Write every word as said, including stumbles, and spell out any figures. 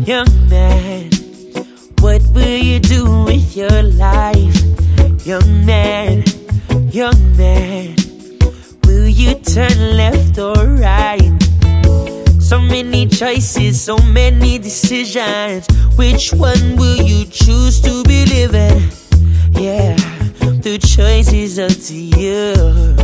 Young man, what will you do with your life? Young man, young man, will you turn left or right? So many choices, so many decisions. Which one will you choose to be living? Yeah, the choice is up to you.